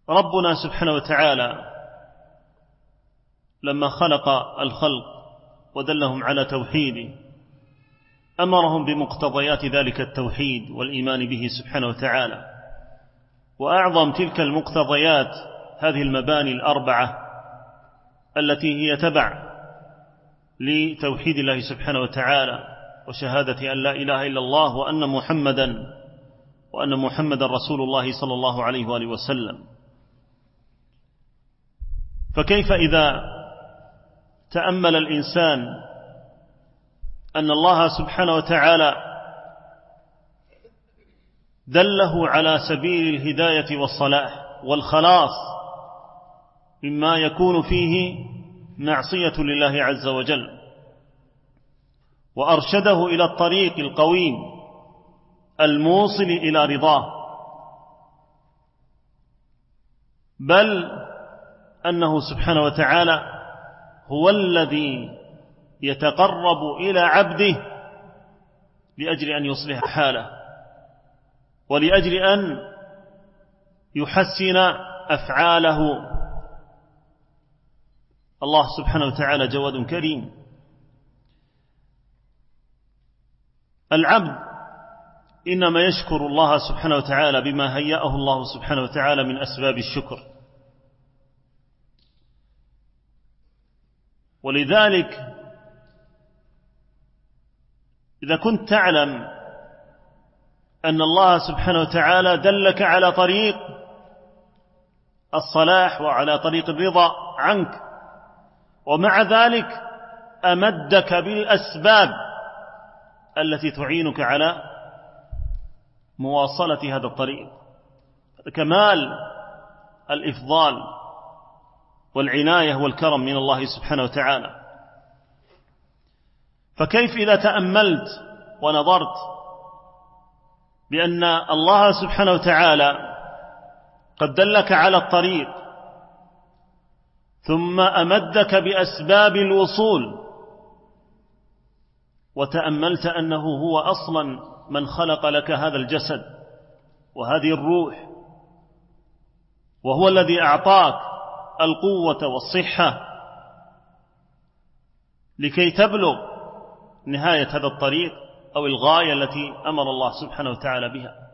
ربنا سبحانه وتعالى لما خلق الخلق ودلهم على توحيده أمرهم بمقتضيات ذلك التوحيد والإيمان به سبحانه وتعالى. وأعظم تلك المقتضيات هذه المباني الأربعة التي هي تبع لتوحيد الله سبحانه وتعالى وشهادة أن لا إله إلا الله وأن محمدا رسول الله صلى الله عليه وآله وسلم. فكيف إذا تأمل الإنسان أن الله سبحانه وتعالى دله على سبيل الهداية والصلاح والخلاص مما يكون فيه معصية لله عز وجل، وأرشده إلى الطريق القويم الموصل إلى رضاه، بل أنه سبحانه وتعالى هو الذي يتقرب إلى عبده لأجل أن يصلح حاله ولأجل أن يحسن أفعاله. الله سبحانه وتعالى جواد كريم. العبد إنما يشكر الله سبحانه وتعالى بما هيأه الله سبحانه وتعالى من أسباب الشكر. ولذلك إذا كنت تعلم أن الله سبحانه وتعالى دلك على طريق الصلاح وعلى طريق الرضا عنك، ومع ذلك أمدك بالأسباب التي تعينك على مواصلة هذا الطريق، كمال الإفضال والعناية والكرم من الله سبحانه وتعالى. فكيف إذا تأملت ونظرت بأن الله سبحانه وتعالى قد دلك على الطريق ثم أمدك بأسباب الوصول، وتأملت أنه هو أصلا من خلق لك هذا الجسد وهذه الروح، وهو الذي أعطاك القوة والصحة لكي تبلغ نهاية هذا الطريق أو الغاية التي أمر الله سبحانه وتعالى بها.